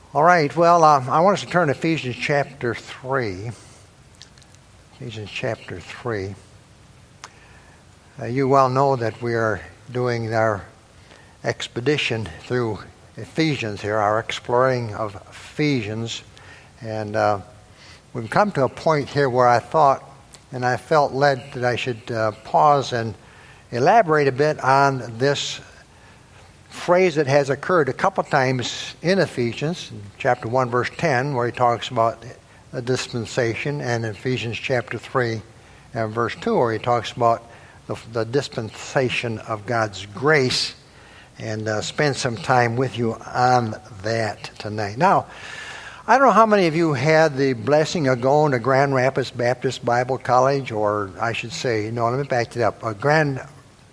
All right, well, I want us to turn to Ephesians chapter 3. Ephesians chapter 3. You well know that we are doing our expedition through Ephesians here, our exploring of Ephesians. And we've come to a point here where I thought, and I felt led that I should pause and elaborate a bit on this phrase that has occurred a couple times in Ephesians, in chapter 1, verse 10, where he talks about a dispensation, and in Ephesians chapter 3 and verse 2, where he talks about the dispensation of God's grace, and spend some time with you on that tonight. Now, I don't know how many of you had the blessing of going to Grand Rapids Baptist Bible College, or I should say, no, let me back it up, Grand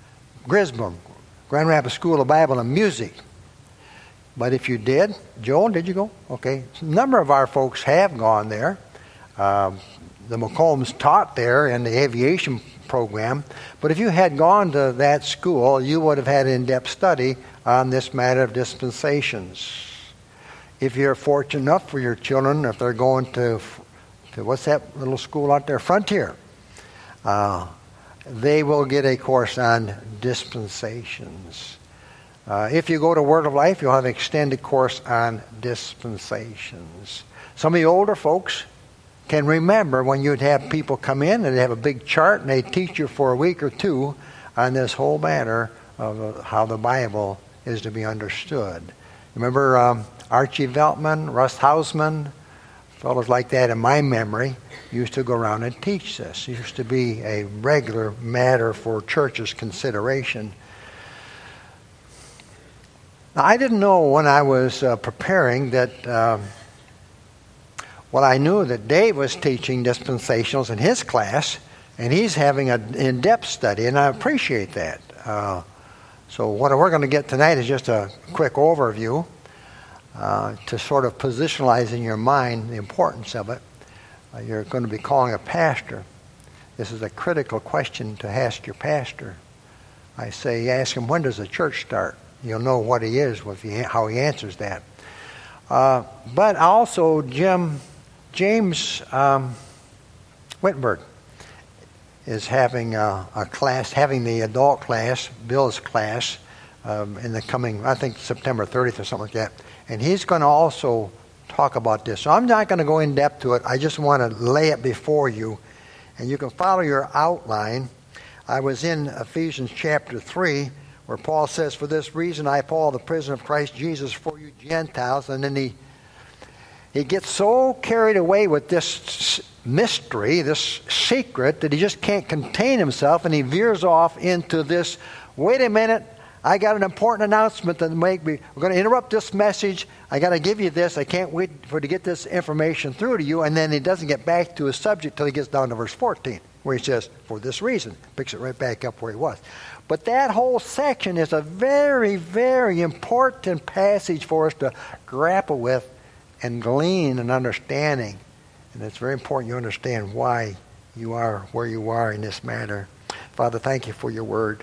Rapids School of Bible and Music. But if you did, Joel, did you go? Okay. A number of our folks have gone there. The McCombs taught there in the aviation program. But if you had gone to that school, you would have had in-depth study on this matter of dispensations. If you're fortunate enough for your children, if they're going to what's that little school out there? Frontier. They will get a course on dispensations. If you go to Word of Life, you'll have an extended course on dispensations. Some of the older folks can remember when you'd have people come in and they have a big chart and they teach you for a week or two on this whole matter of how the Bible is to be understood. Remember Archie Veltman, Russ Hausman, fellows like that in my memory used to go around and teach this. It used to be a regular matter for churches' consideration. Now, I didn't know when I was preparing that, well, I knew that Dave was teaching dispensationals in his class, and he's having an in-depth study, and I appreciate that. So what we're going to get tonight is just a quick overview to sort of positionalize in your mind the importance of it. You're going to be calling a pastor. This is a critical question to ask your pastor. I say, ask him, when does the church start? You'll know what he is, how he answers that. But also, James Whittenberg is having a class, having the adult class, Bill's class, in the coming, I think, September 30th or something like that. And he's going to also talk about this. So I'm not going to go in depth to it. I just want to lay it before you. And you can follow your outline. I was in Ephesians chapter 3, where Paul says, for this reason I, Paul, the prisoner of Christ Jesus, for you Gentiles. And then he gets so carried away with this mystery, this secret, that he just can't contain himself, and he veers off into this, wait a minute, I got an important announcement to make. We're going to interrupt this message. I got to give you this. I can't wait to get this information through to you. And then he doesn't get back to his subject till he gets down to verse 14, where he says, for this reason. Picks it right back up where he was. But that whole section is a very, very important passage for us to grapple with and glean an understanding. And it's very important you understand why you are where you are in this matter. Father, thank you for your word.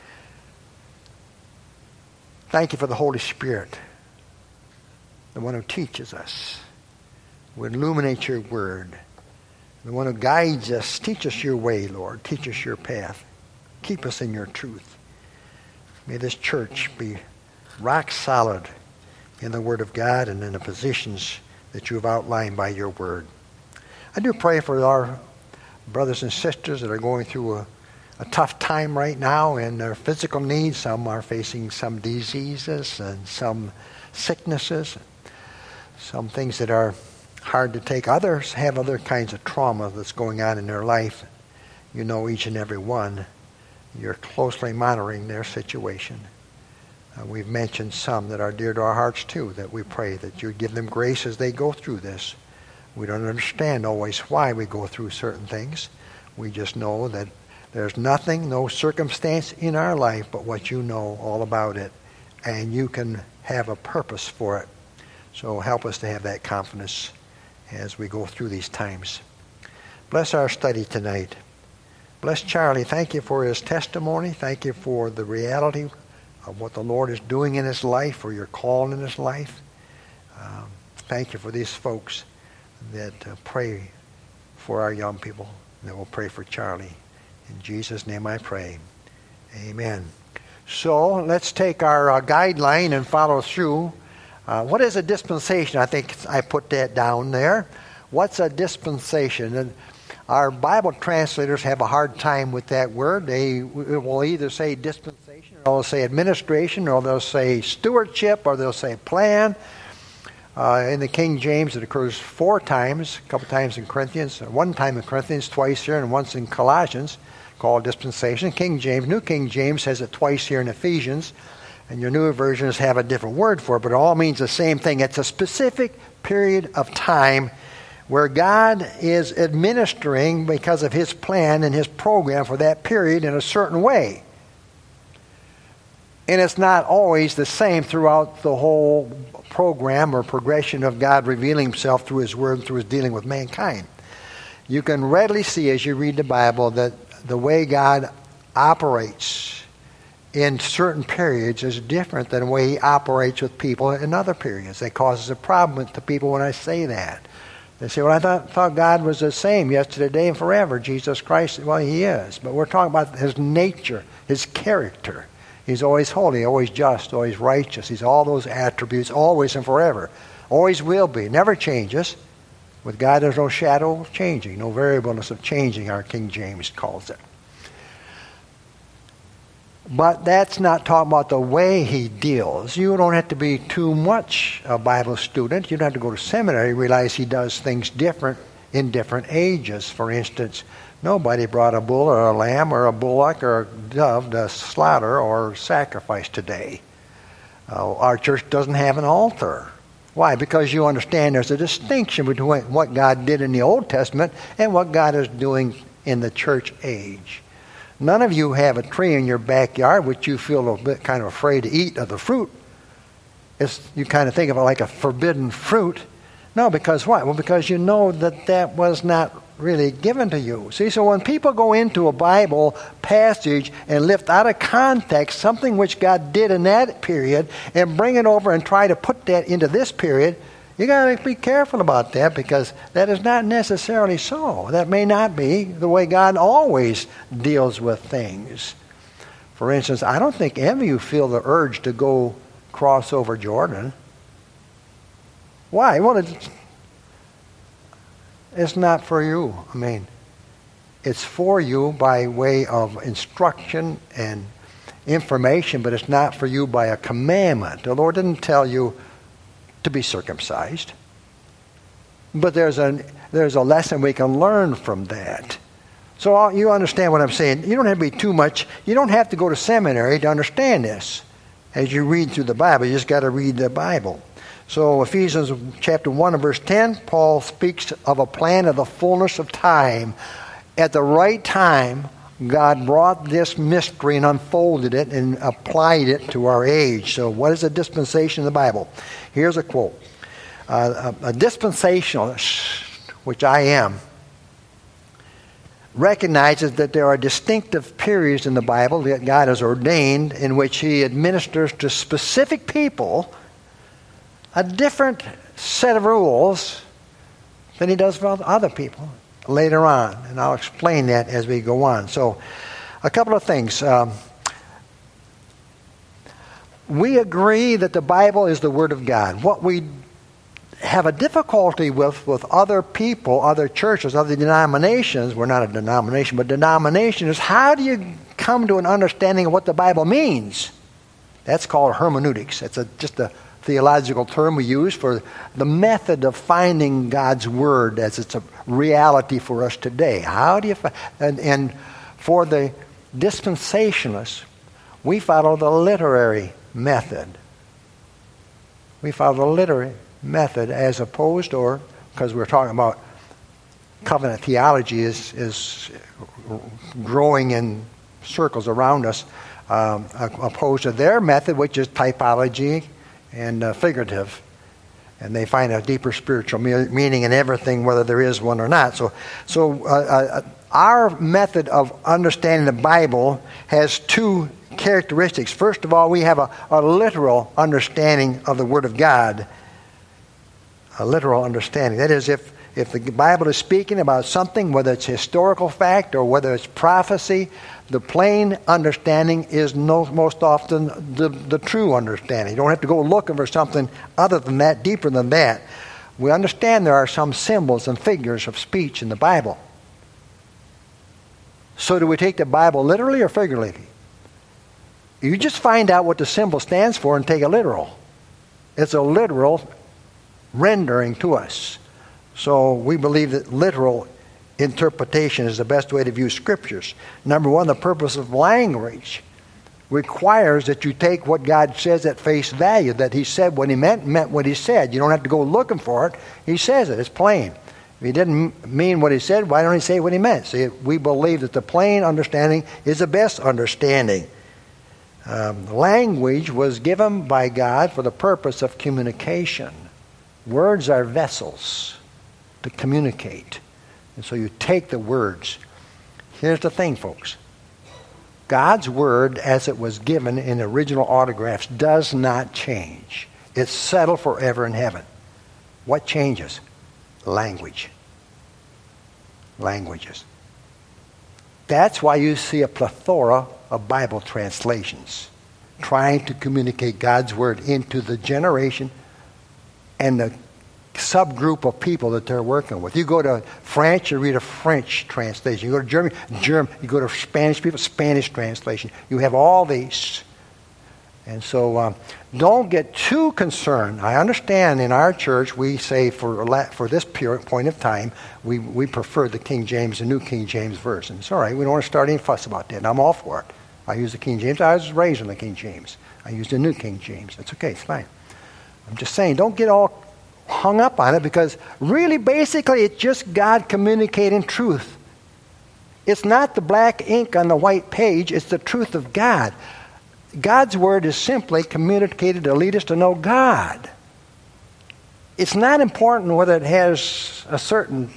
Thank you for the Holy Spirit, the one who teaches us, who illuminates your word, the one who guides us. Teach us your way, Lord. Teach us your path. Keep us in your truth. May this church be rock solid in the Word of God and in the positions that you have outlined by your word. I do pray for our brothers and sisters that are going through a tough time right now in their physical needs. Some are facing some diseases and some sicknesses, some things that are hard to take. Others have other kinds of trauma that's going on in their life. You know each and every one. You're closely monitoring their situation. We've mentioned some that are dear to our hearts too, that we pray that you give them grace as they go through this. We don't understand always why we go through certain things. We just know that there's nothing, no circumstance in our life but what you know all about it, and you can have a purpose for it. So help us to have that confidence as we go through these times. Bless our study tonight. Bless Charlie. Thank you for his testimony. Thank you for the reality of what the Lord is doing in his life, or your call in his life. thank you for these folks that pray for our young people, that will pray for Charlie. In Jesus' name I pray. Amen. So let's take our guideline and follow through. What is a dispensation? I think I put that down there. What's a dispensation? And our Bible translators have a hard time with that word. They will either say dispensation, or they'll say administration, or they'll say stewardship, or they'll say plan. In the King James, it occurs 4 times, a couple times in Corinthians, 1 time in Corinthians, twice here, and once in Colossians, called dispensation. King James, New King James has it twice here in Ephesians, and your newer versions have a different word for it, but it all means the same thing. It's a specific period of time where God is administering because of His plan and His program for that period in a certain way. And it's not always the same throughout the whole program or progression of God revealing Himself through His Word, through His dealing with mankind. You can readily see as you read the Bible that the way God operates in certain periods is different than the way He operates with people in other periods. That causes a problem with the people when I say that. They say, well, I thought God was the same yesterday, today, and forever. Jesus Christ, well, He is. But we're talking about His nature, His character. He's always holy, always just, always righteous. He's all those attributes, always and forever. Always will be, never changes. With God, there's no shadow of changing, no variableness of changing, our King James calls it. But that's not talking about the way He deals. You don't have to be too much a Bible student. You don't have to go to seminary to realize He does things different in different ages. For instance, nobody brought a bull or a lamb or a bullock or a dove to slaughter or sacrifice today. Our church doesn't have an altar. Why? Because you understand there's a distinction between what God did in the Old Testament and what God is doing in the church age. None of you have a tree in your backyard which you feel a bit kind of afraid to eat of the fruit. You kind of think of it like a forbidden fruit. No, because what? Well, because you know that was not really given to you. See, so when people go into a Bible passage and lift out of context something which God did in that period and bring it over and try to put that into this period, you got to be careful about that, because that is not necessarily so. That may not be the way God always deals with things. For instance, I don't think any of you feel the urge to go cross over Jordan. Why? Well, it's not for you. I mean, it's for you by way of instruction and information, but it's not for you by a commandment. The Lord didn't tell you to be circumcised. But there's a lesson we can learn from that. So you understand what I'm saying. You don't have to be too much. You don't have to go to seminary to understand this. As you read through the Bible, you just got to read the Bible. So Ephesians chapter 1 and verse 10, Paul speaks of a plan of the fullness of time. At the right time, God brought this mystery and unfolded it and applied it to our age. So what is a dispensation in the Bible? Here's a quote. A dispensationalist, which I am, recognizes that there are distinctive periods in the Bible that God has ordained in which He administers to specific people a different set of rules than He does for other people later on. And I'll explain that as we go on. So, a couple of things. We agree that the Bible is the Word of God. What we have a difficulty with other people, other churches, other denominations, we're not a denomination, but denomination, is how do you come to an understanding of what the Bible means? That's called hermeneutics. It's just a theological term we use for the method of finding God's Word as it's a reality for us today. How do you and for the dispensationalists, we follow the literary method. We follow the literary method as opposed, or because we're talking about covenant theology is growing in circles around us, opposed to their method, which is typology and figurative. And they find a deeper spiritual meaning in everything, whether there is one or not. So our method of understanding the Bible has two characteristics. First of all, we have a literal understanding of the Word of God. a literal understanding. That is, if the Bible is speaking about something, whether it's historical fact or whether it's prophecy, the plain understanding is most often the true understanding. You don't have to go looking for something other than that, deeper than that. We understand there are some symbols and figures of speech in the Bible. So do we take the Bible literally or figuratively? You just find out what the symbol stands for and take it literal. It's a literal rendering to us. So we believe that literal interpretation is the best way to view Scriptures. Number one, the purpose of language requires that you take what God says at face value, that He said what He meant what He said. You don't have to go looking for it. He says it. It's plain. If He didn't mean what He said, why don't He say what He meant? See, we believe that the plain understanding is the best understanding. Language was given by God for the purpose of communication. Words are vessels to communicate. And so you take the words. Here's the thing, folks. God's word, as it was given in the original autographs, does not change. It's settled forever in heaven. What changes? Language. Languages. That's why you see a plethora of Bible translations trying to communicate God's word into the generation and the subgroup of people that they're working with. You go to France, you read a French translation. You go to German. You go to Spanish people, Spanish translation. You have all these. And so don't get too concerned. I understand in our church we say for this point of time, we prefer the King James, the New King James Version. It's all right. We don't want to start any fuss about that. And I'm all for it. I use the King James. I was raised in the King James. I use the New King James. That's okay. It's fine. I'm just saying, don't get all hung up on it, because really basically it's just God communicating truth. It's not the black ink on the white page. It's the truth of God. God's word is simply communicated to lead us to know God. It's not important whether it has a certain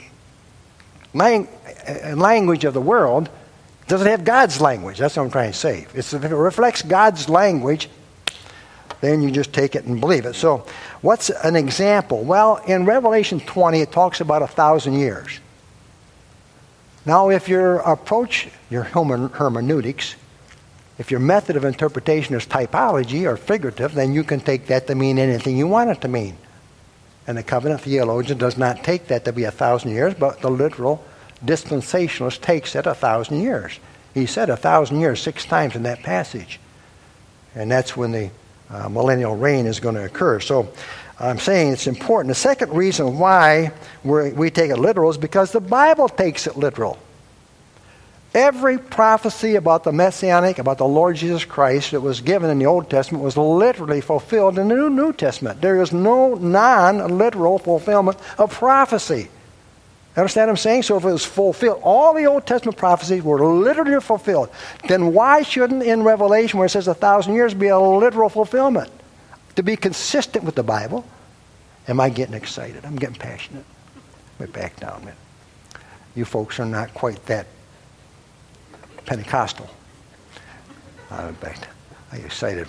language of the world. Does it have God's language? That's what I'm trying to say. If it reflects God's language, then you just take it and believe it. So what's an example? Well, in Revelation 20, it talks about 1,000 years. Now, if your approach, your hermeneutics, if your method of interpretation is typology or figurative, then you can take that to mean anything you want it to mean. And the covenant theologian does not take that to be 1,000 years, but the literal dispensationalist takes it 1,000 years. He said 1,000 years 6 times in that passage. And that's when the millennial reign is going to occur. So I'm saying it's important. The second reason why we take it literal is because the Bible takes it literal. Every prophecy about the Messianic, about the Lord Jesus Christ that was given in the Old Testament was literally fulfilled in the New Testament. There is no non-literal fulfillment of prophecy. Understand what I'm saying? So if it was fulfilled, all the Old Testament prophecies were literally fulfilled. Then why shouldn't in Revelation, where it says 1,000 years, be a literal fulfillment? To be consistent with the Bible. Am I getting excited? I'm getting passionate. Let me back down a minute. You folks are not quite that Pentecostal. I'm excited.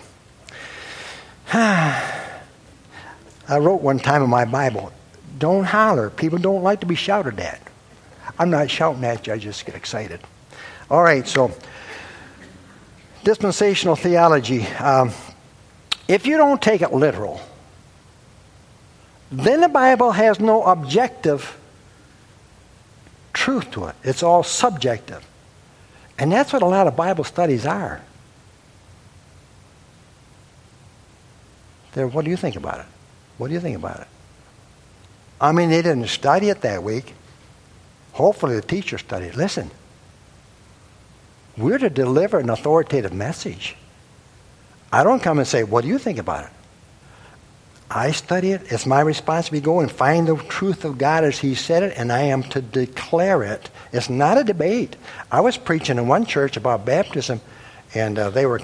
I wrote one time in my Bible, don't holler. People don't like to be shouted at. I'm not shouting at you. I just get excited. All right, so dispensational theology. If you don't take it literal, then the Bible has no objective truth to it. It's all subjective. And that's what a lot of Bible studies are. What do you think about it? What do you think about it? I mean, they didn't study it that week. Hopefully the teacher studied. Listen, we're to deliver an authoritative message. I don't come and say, what do you think about it? I study it. It's my responsibility to go and find the truth of God as He said it, and I am to declare it. It's not a debate. I was preaching in one church about baptism, and they were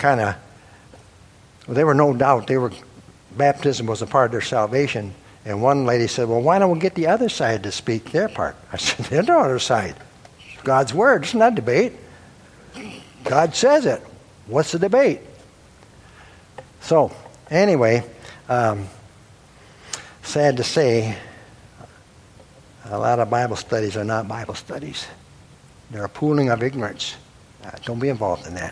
no doubt, baptism was a part of their salvation. And one lady said, well, why don't we get the other side to speak their part? I said, there's no other side. It's God's word. It's not a debate. God says it. What's the debate? So, anyway, sad to say, A lot of Bible studies are not Bible studies. They're a pooling of ignorance. Don't be involved in that.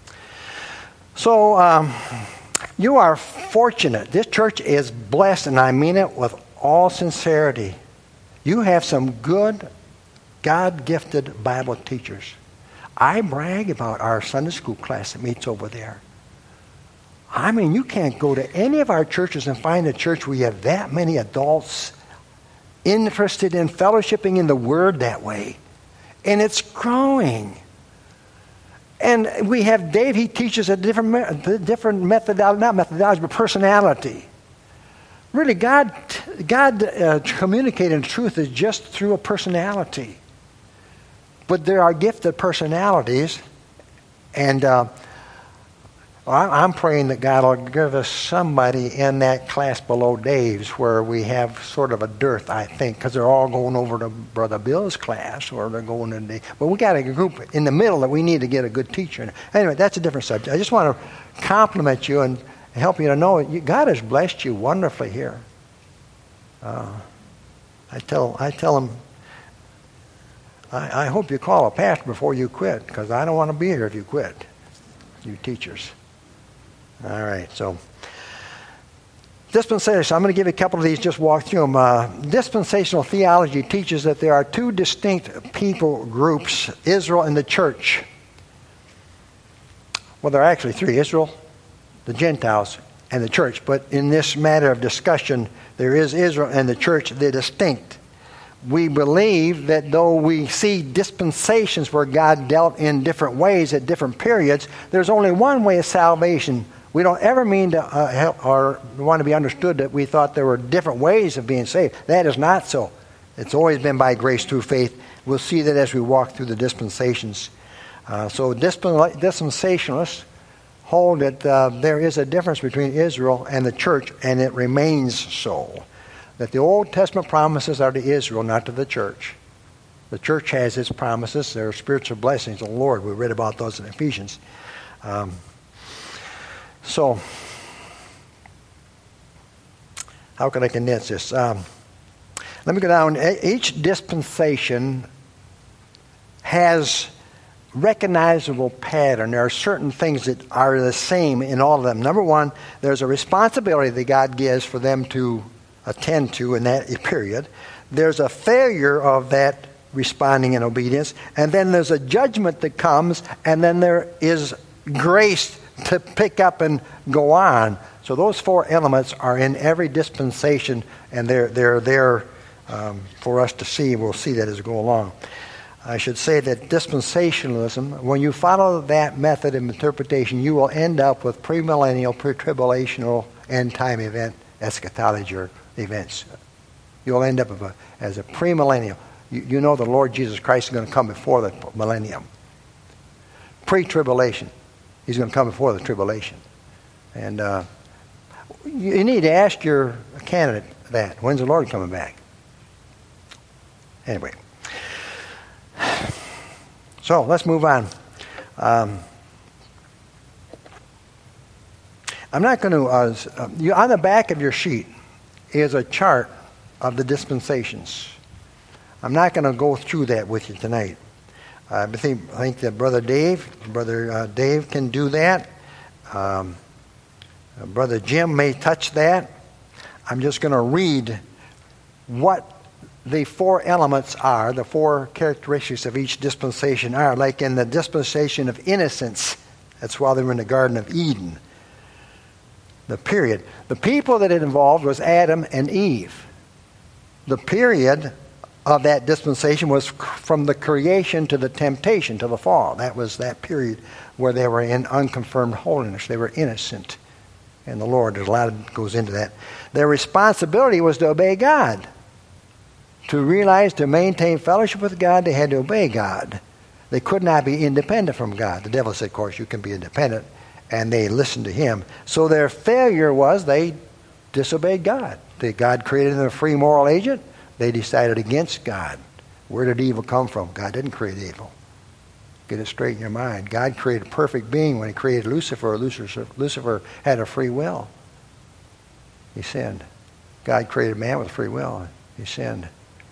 So you are fortunate. This church is blessed, and I mean it with all sincerity. You have some good, God-gifted Bible teachers. I brag about our Sunday school class that meets over there. I mean, you can't go to any of our churches and find a church where you have that many adults interested in fellowshipping in the Word that way. And it's growing. And we have Dave, he teaches a different methodology, not methodology, but personality. Really, God communicating truth is just through a personality. But there are gifted personalities, and I'm praying that God will give us somebody in that class below Dave's where we have sort of a dearth, I think, because they're all going over to Brother Bill's class, or they're going to Dave. But we got a group in the middle that we need to get a good teacher. Anyway, that's a different subject. I just want to compliment you and help you to know God has blessed you wonderfully here. I tell them, I hope you call a pastor before you quit, because I don't want to be here if you quit, you teachers. All right, so dispensation. I'm going to give you a couple of these, just walk through them. Dispensational theology teaches that there are two distinct people groups, Israel and the church. Well, there are actually three: Israel, the Gentiles, and the church. But in this matter of discussion, there is Israel and the church. They're distinct. We believe that though we see dispensations where God dealt in different ways at different periods, there's only one way of salvation. We don't ever mean to help or want to be understood that we thought there were different ways of being saved. That is not so. It's always been by grace through faith. We'll see that as we walk through the dispensations. So dispensationalists hold that there is a difference between Israel and the church, and it remains so. That the Old Testament promises are to Israel, not to the church. The church has its promises. There are spiritual blessings of the Lord. We read about those in Ephesians. So, how can I condense this? Let me go down. Each dispensation has recognizable pattern. There are certain things that are the same in all of them. Number one, there's a responsibility that God gives for them to attend to in that period. There's a failure of that responding in obedience, and then there's a judgment that comes, and then there is grace to pick up and go on. So those four elements are in every dispensation, and they're there for us to see. We'll see that as we go along. I should say that dispensationalism, when you follow that method of interpretation, you will end up with premillennial, pre-tribulational, end-time event eschatology or events. You'll end up as a premillennial. You know the Lord Jesus Christ is going to come before the millennium. Pre-tribulation. He's going to come before the tribulation. And you need to ask your candidate that. When's the Lord coming back? Anyway. So let's move on. I'm not going to... on the back of your sheet is a chart of the dispensations. I'm not going to go through that with you tonight. I think that Brother Dave can do that. Brother Jim may touch that. I'm just going to read what the four elements are, the four characteristics of each dispensation are. Like in the dispensation of innocence, that's while they were in the Garden of Eden. The period. The people that it involved was Adam and Eve. The period of that dispensation was from the creation to the temptation, to the fall. That was that period where they were in unconfirmed holiness. They were innocent. And the Lord, there's a lot that goes into that. Their responsibility was to obey God. To realize, to maintain fellowship with God, they had to obey God. They could not be independent from God. The devil said, of course, you can be independent. And they listened to him. So their failure was they disobeyed God. God created them a free moral agent. They decided against God. Where did evil come from? God didn't create evil. Get it straight in your mind. God created a perfect being when he created Lucifer. Lucifer had a free will. He sinned. God created man with free will. He sinned.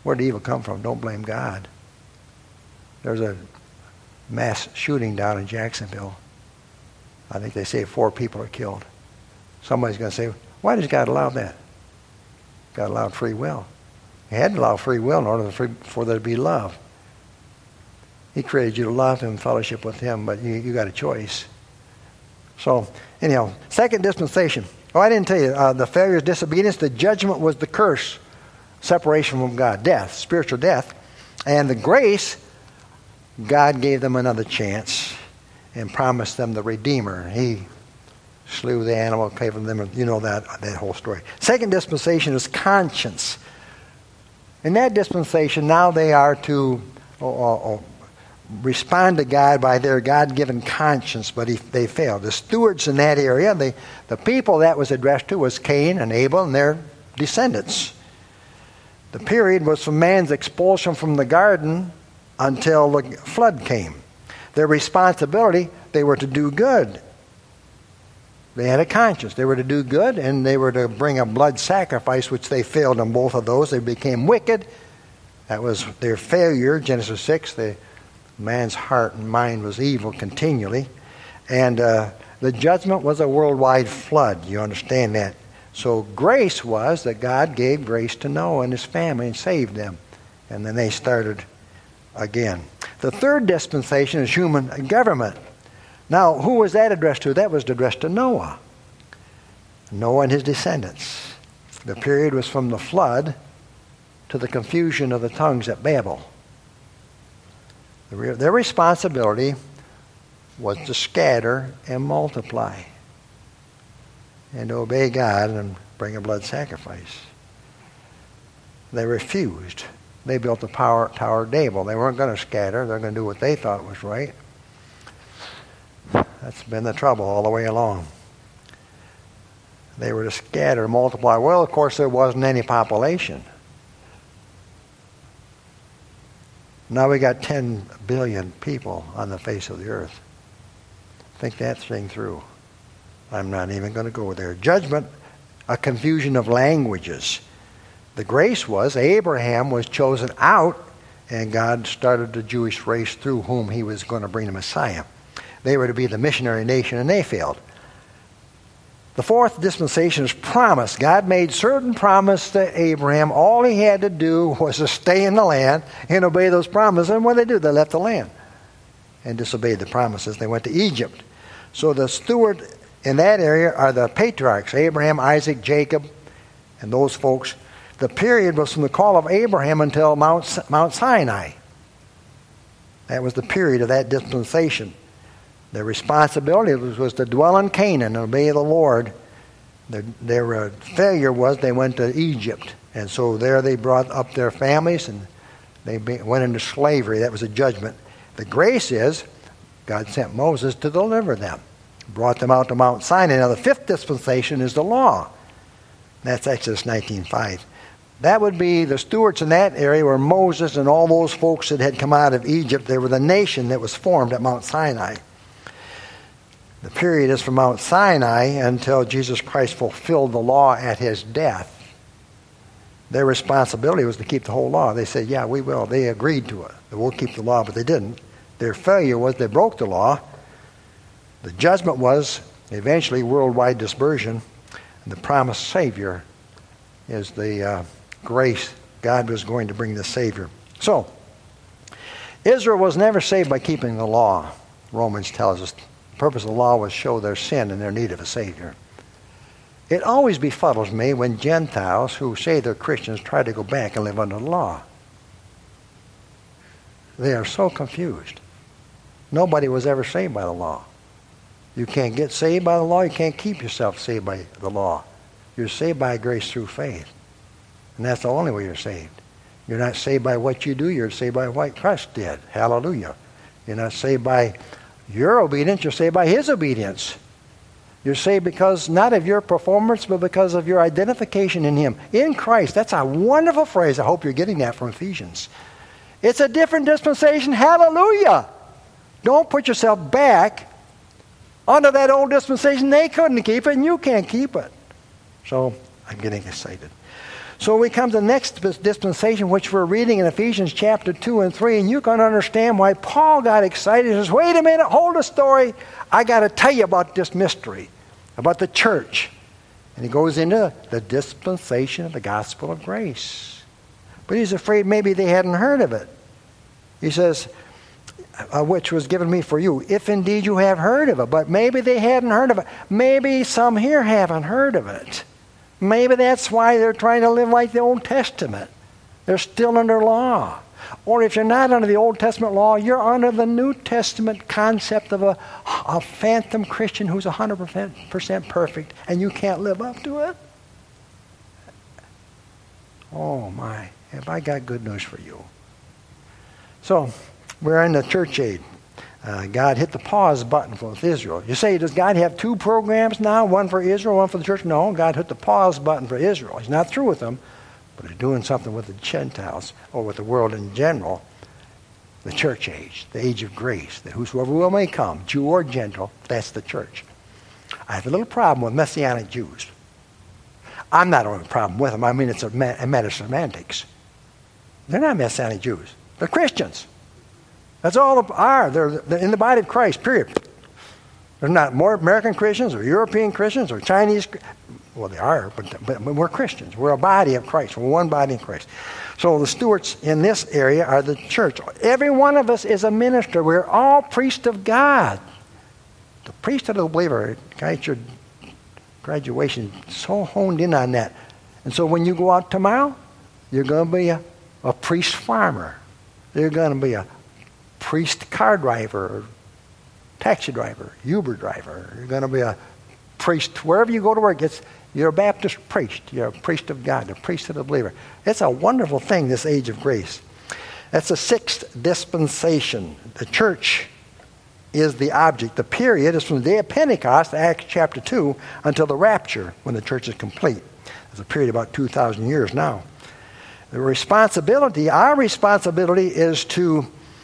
Where did evil come from? Don't blame God. There's a mass shooting down in Jacksonville. I think they say 4 people are killed. Somebody's going to say, why does God allow that? God allowed free will. He had to allow free will in order for there to be love. He created you to love Him, fellowship with Him, but you got a choice. So, anyhow, second dispensation. Oh, I didn't tell you. The failure is disobedience. The judgment was the curse. Separation from God. Death. Spiritual death. And the grace, God gave them another chance and promised them the Redeemer. He slew the animal, paid for them. You know that whole story. Second dispensation is conscience. In that dispensation, now they are to respond to God by their God-given conscience, but they failed. The stewards in that area, the people that was addressed to was Cain and Abel and their descendants. The period was from man's expulsion from the garden until the flood came. Their responsibility, they were to do good. They had a conscience. They were to do good, and they were to bring a blood sacrifice, which they failed in both of those. They became wicked. That was their failure. Genesis 6, man's heart and mind was evil continually. And the judgment was a worldwide flood. You understand that? So grace was that God gave grace to Noah and his family and saved them. And then they started again. The third dispensation is human government. Now, who was that addressed to? That was addressed to Noah. Noah and his descendants. The period was from the flood to the confusion of the tongues at Babel. Their responsibility was to scatter and multiply and to obey God and bring a blood sacrifice. They refused. They built the Tower of Babel. They weren't going to scatter. They're going to do what they thought was right. That's been the trouble all the way along. They were to scatter and multiply. Well, of course, there wasn't any population. Now we got 10 billion people on the face of the earth. Think that thing through. I'm not even going to go there. Judgment, a confusion of languages. The grace was Abraham was chosen out, and God started the Jewish race through whom He was going to bring the Messiah. They were to be the missionary nation, and they failed. The fourth dispensation is promise. God made certain promise to Abraham. All he had to do was to stay in the land and obey those promises. And what did they do? They left the land and disobeyed the promises. They went to Egypt. So the steward in that area are the patriarchs, Abraham, Isaac, Jacob, and those folks. The period was from the call of Abraham until Mount Sinai. That was the period of that dispensation. Their responsibility was to dwell in Canaan and obey the Lord. Their failure was they went to Egypt. And so there they brought up their families and they went into slavery. That was a judgment. The grace is God sent Moses to deliver them. Brought them out to Mount Sinai. Now the fifth dispensation is the law. That's Exodus 19:5. That would be the stewards in that area were Moses and all those folks that had come out of Egypt. They were the nation that was formed at Mount Sinai. The period is from Mount Sinai until Jesus Christ fulfilled the law at His death. Their responsibility was to keep the whole law. They said, yeah, we will. They agreed to it. They will keep the law, but they didn't. Their failure was they broke the law. The judgment was eventually worldwide dispersion. And the promised Savior is the grace. God was going to bring the Savior. So, Israel was never saved by keeping the law. Romans tells us the purpose of the law was to show their sin and their need of a Savior. It always befuddles me when Gentiles who say they're Christians try to go back and live under the law. They are so confused. Nobody was ever saved by the law. You can't get saved by the law. You can't keep yourself saved by the law. You're saved by grace through faith. And that's the only way you're saved. You're not saved by what you do. You're saved by what Christ did. Hallelujah. You're not saved by your obedience. You're saved by His obedience. You're saved because not of your performance, but because of your identification in Him. In Christ. That's a wonderful phrase. I hope you're getting that from Ephesians. It's a different dispensation. Hallelujah. Don't put yourself back under that old dispensation. They couldn't keep it, and you can't keep it. So I'm getting excited. So we come to the next dispensation, which we're reading in Ephesians chapter 2 and 3, and you can understand why Paul got excited. He says, wait a minute, hold the story. I got to tell you about this mystery, about the church. And he goes into the dispensation of the gospel of grace. But he's afraid maybe they hadn't heard of it. He says, which was given me for you, if indeed you have heard of it. But maybe they hadn't heard of it. Maybe some here haven't heard of it. Maybe that's why they're trying to live like the Old Testament. They're still under law. Or if you're not under the Old Testament law, you're under the New Testament concept of a phantom Christian who's 100% perfect, and you can't live up to it. Oh my, have I got good news for you. So, we're in the church age. God hit the pause button with Israel. You say, does God have two programs now? One for Israel, one for the church? No, God hit the pause button for Israel. He's not through with them, but he's doing something with the Gentiles, or with the world in general. The church age, the age of grace, that whosoever will may come, Jew or Gentile, that's the church. I have a little problem with Messianic Jews. I'm not having a problem with them. I mean, it's a matter of semantics. They're not Messianic Jews. They're Christians. That's all they are. They're in the body of Christ, period. They're not more American Christians or European Christians or Chinese. Well, they are, but we're Christians. We're a body of Christ. We're one body in Christ. So the stewards in this area are the church. Every one of us is a minister. We're all priests of God. The priesthood of the believer, guys, your graduation so honed in on that. And so when you go out tomorrow, you're going to be a priest farmer. You're going to be a priest car driver, or taxi driver, Uber driver. You're going to be a priest wherever you go to work. You're a Baptist priest. You're a priest of God, a priest of the believer. It's a wonderful thing, this age of grace. That's the sixth dispensation. The church is the object. The period is from the day of Pentecost, Acts chapter 2, until the rapture, when the church is complete. It's a period of about 2,000 years now. Our responsibility is to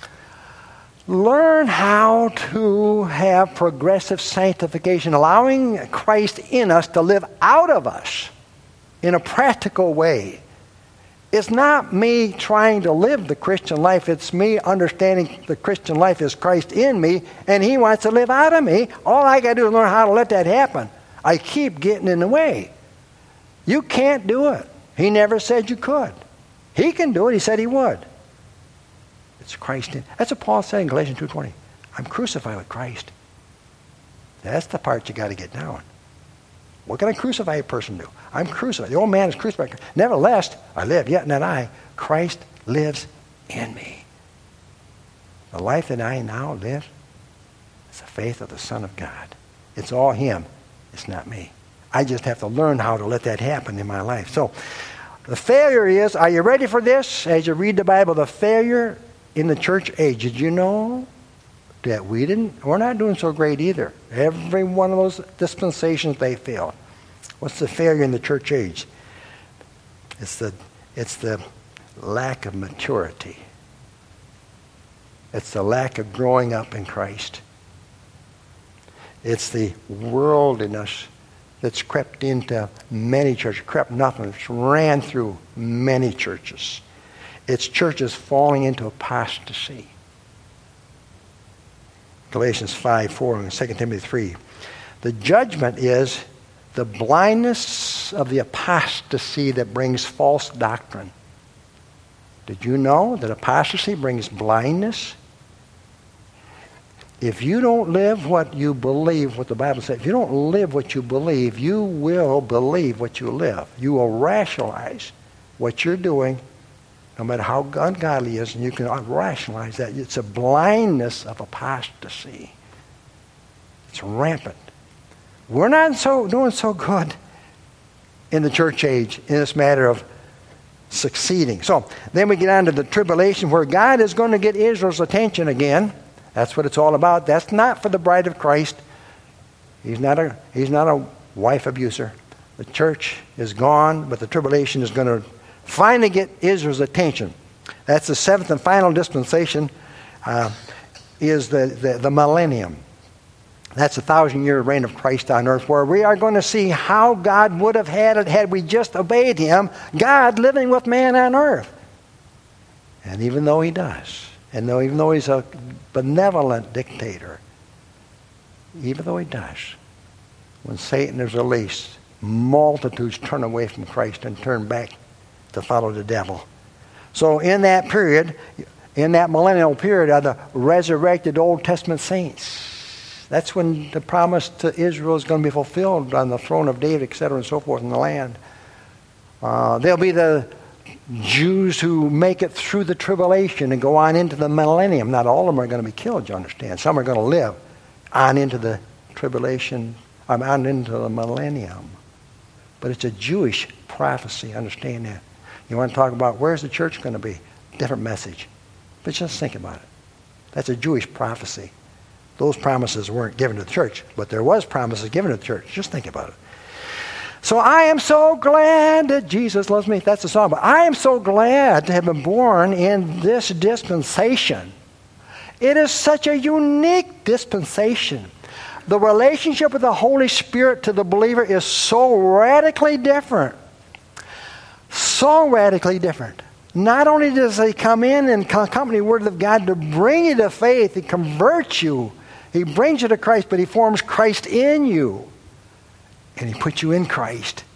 learn how to have progressive sanctification, allowing Christ in us to live out of us in a practical way. It's not me trying to live the Christian life. It's me understanding the Christian life is Christ in me, and He wants to live out of me. All I got to do is learn how to let that happen. I keep getting in the way. You can't do it. He never said you could. He can do it. He said He would. It's Christ in. That's what Paul said in Galatians 2:20. I'm crucified with Christ. That's the part you got to get down. What can a crucified person do? I'm crucified. The old man is crucified. Nevertheless, I live, yet not I. Christ lives in me. The life that I now live is the faith of the Son of God. It's all Him. It's not me. I just have to learn how to let that happen in my life. So, the failure is, are you ready for this? As you read the Bible, the failure in the church age. Did you know that we're not doing so great either. Every one of those dispensations, they fail. What's the failure in the church age? It's the lack of maturity. It's the lack of growing up in Christ. It's the worldliness that's crept into many churches. It's ran through many churches. It's churches falling into apostasy. Galatians 5:4 and 2 Timothy 3. The judgment is the blindness of the apostasy that brings false doctrine. Did you know that apostasy brings blindness? If you don't live what you believe, what the Bible says, if you don't live what you believe, you will believe what you live. You will rationalize what you're doing, no matter how ungodly it is, and you can rationalize that. It's a blindness of apostasy. It's rampant. We're not doing so good in the church age in this matter of succeeding. So then we get on to the tribulation, where God is going to get Israel's attention again. That's what it's all about. That's not for the bride of Christ. He's not a wife abuser. The church is gone, but the tribulation is going to finally get Israel's attention. That's the seventh and final dispensation, is the millennium. That's the 1,000-year reign of Christ on earth, where we are going to see how God would have had it had we just obeyed him, God living with man on earth. And even though he does, and even though he's a benevolent dictator, even though he does, when Satan is released, multitudes turn away from Christ and turn back to follow the devil. So in that period, in that millennial period, are the resurrected Old Testament saints. That's when the promise to Israel is going to be fulfilled on the throne of David, etc., and so forth in the land. There'll be the Jews who make it through the tribulation and go on into the millennium. Not all of them are going to be killed, you understand. Some are going to live on into the tribulation, on into the millennium. But it's a Jewish prophecy, understand that. You want to talk about where's the church going to be? Different message. But just think about it. That's a Jewish prophecy. Those promises weren't given to the church, but there was promises given to the church. Just think about it. So I am so glad that Jesus loves me. That's the song. But I am so glad to have been born in this dispensation. It is such a unique dispensation. The relationship with the Holy Spirit to the believer is so radically different. So radically different. Not only does he come in and accompany the Word of God to bring you to faith, he converts you, he brings you to Christ, but he forms Christ in you. And he puts you in Christ.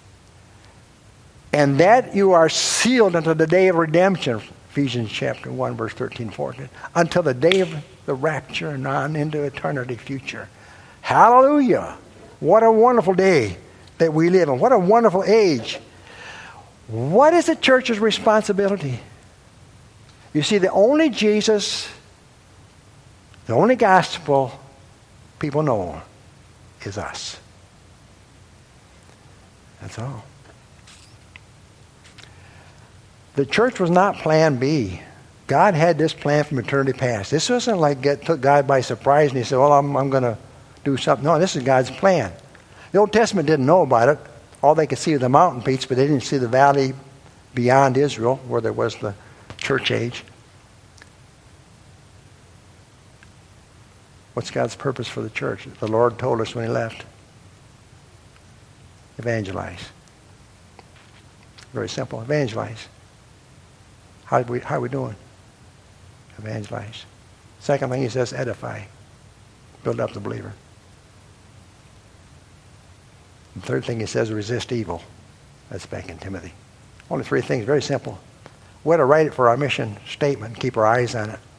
And that you are sealed until the day of redemption, Ephesians chapter 1, verse 13, 14, until the day of the rapture and on into eternity future. Hallelujah. What a wonderful day that we live in. What a wonderful age. What is the church's responsibility? You see, the only Jesus, the only gospel people know is us. That's all. The church was not plan B. God had this plan from eternity past. This wasn't like took God by surprise and he said, well, I'm going to do something. No, this is God's plan. The Old Testament didn't know about it. All they could see were the mountain peaks, but they didn't see the valley beyond Israel where there was the church age. What's God's purpose for the church? The Lord told us when he left. Evangelize. Very simple. Evangelize. How are we doing? Evangelize. Second thing he says, edify. Build up the believer. The third thing he says, resist evil. That's back in Timothy. Only three things, very simple. We're to write it for our mission statement, keep our eyes on it.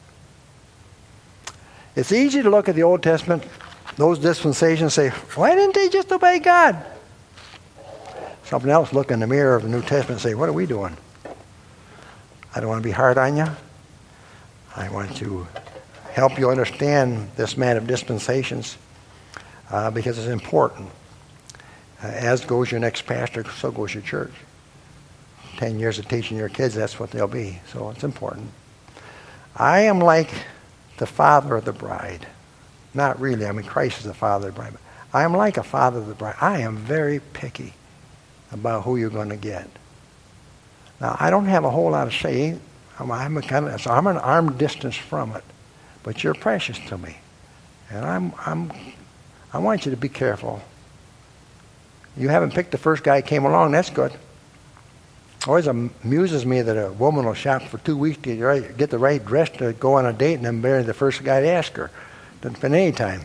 It's easy to look at the Old Testament, those dispensations, and say, why didn't they just obey God? Something else, look in the mirror of the New Testament and say, what are we doing? I don't want to be hard on you. I want to help you understand this man of dispensations because it's important. As goes your next pastor, so goes your church. 10 years of teaching your kids, that's what they'll be. So it's important. I am like the father of the bride. Not really. I mean, Christ is the father of the bride. But I am like a father of the bride. I am very picky about who you're going to get. Now, I don't have a whole lot of say. I'm an arm distance from it. But you're precious to me. And I want you to be careful. You haven't picked the first guy who came along. That's good. Always amuses me that a woman will shop for 2 weeks to get the right dress to go on a date and then marry the first guy to ask her. Doesn't spend any time.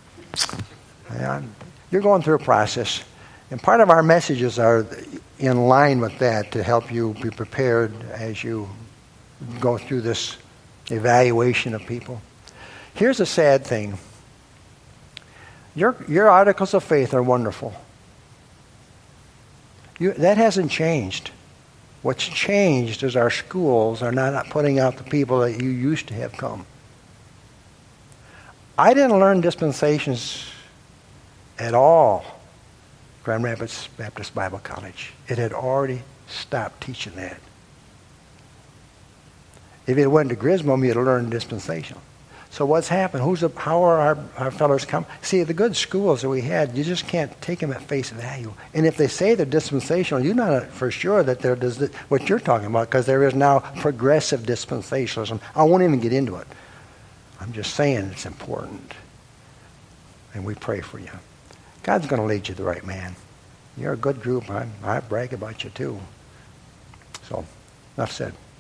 You're going through a process. And part of our messages are in line with that to help you be prepared as you go through this evaluation of people. Here's a sad thing. Your articles of faith are wonderful. That hasn't changed. What's changed is our schools are not putting out the people that you used to have come. I didn't learn dispensations at all Grand Rapids Baptist Bible College. It had already stopped teaching that. If it went to Griswold, you'd have learned dispensational. So what's happened? How are our fellows come? See, the good schools that we had, you just can't take them at face value. And if they say they're dispensational, you're not for sure that they're what you're talking about, because there is now progressive dispensationalism. I won't even get into it. I'm just saying it's important. and we pray for you. God's going to lead you the right man. You're a good group. I brag about you too. So, enough said.